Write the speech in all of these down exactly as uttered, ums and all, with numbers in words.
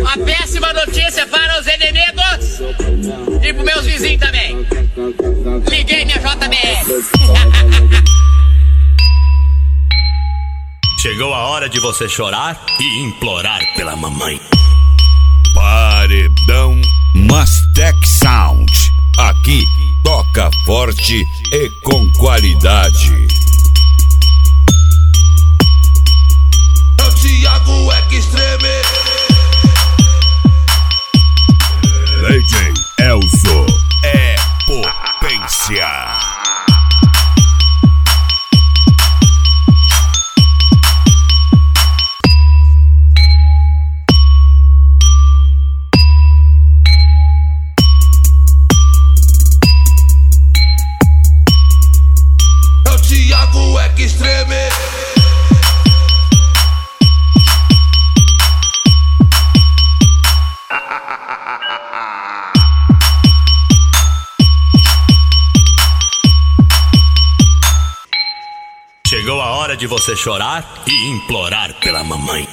Uma péssima notícia para os inimigos e para meus vizinhos também. Liguei minha J B S. Chegou a hora de você chorar e implorar pela mamãe. Paredão Mastec Sound. Aqui toca forte e com qualidade. É o Thiago Extreme. D J Elzo é potência. Thiago Extreme. Chegou a hora de você chorar e implorar pela mamãe.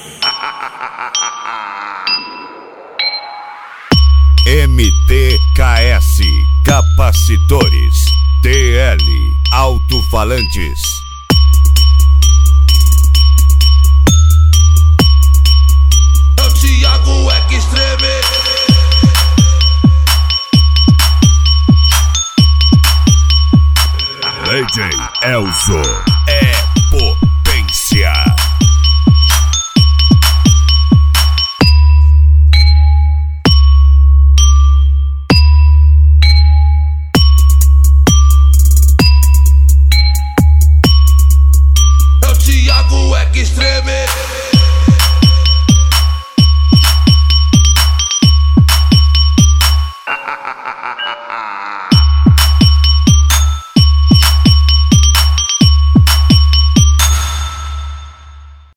M T K S Capacitores. T L Alto-falantes. É o Thiago Extreme. D J Elzo